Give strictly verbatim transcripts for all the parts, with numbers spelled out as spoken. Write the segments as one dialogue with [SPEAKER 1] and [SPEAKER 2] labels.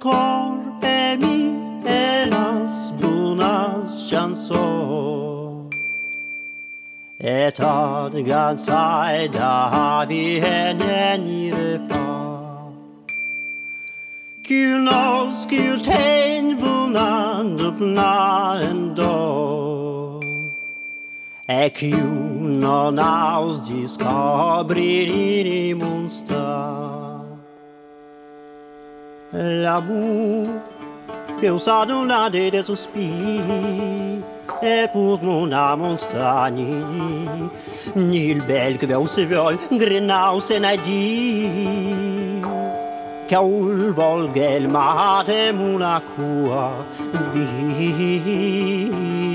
[SPEAKER 1] cor e mi e las bunas chanson. Et ad gansai da vi henne i refra. Kul nos kul tegn bunan uppna ändå. E kul no naus di scobrir i monster. L'amour che usato una de sospiri e pur mon amonstani ni il bel che veu se vuol grenau se na di che ul volgel mate muna cua vi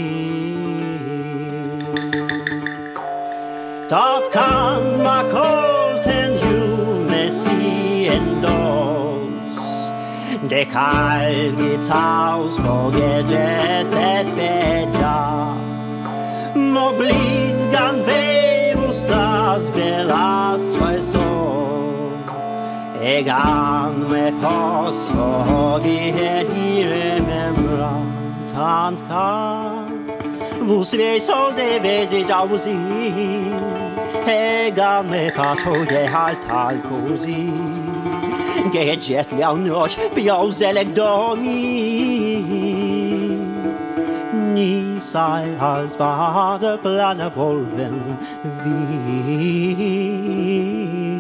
[SPEAKER 1] dat kan ma kolten ju messi endos de kal gits aus vorgeges es bella mo blit gan vevus das belas vai so e gan me posso vi di remembra tant kan vos vi so de vedi da usi e gan me pato je halt al così che gest le noc biauselek domi ni sai als var der plana polven vi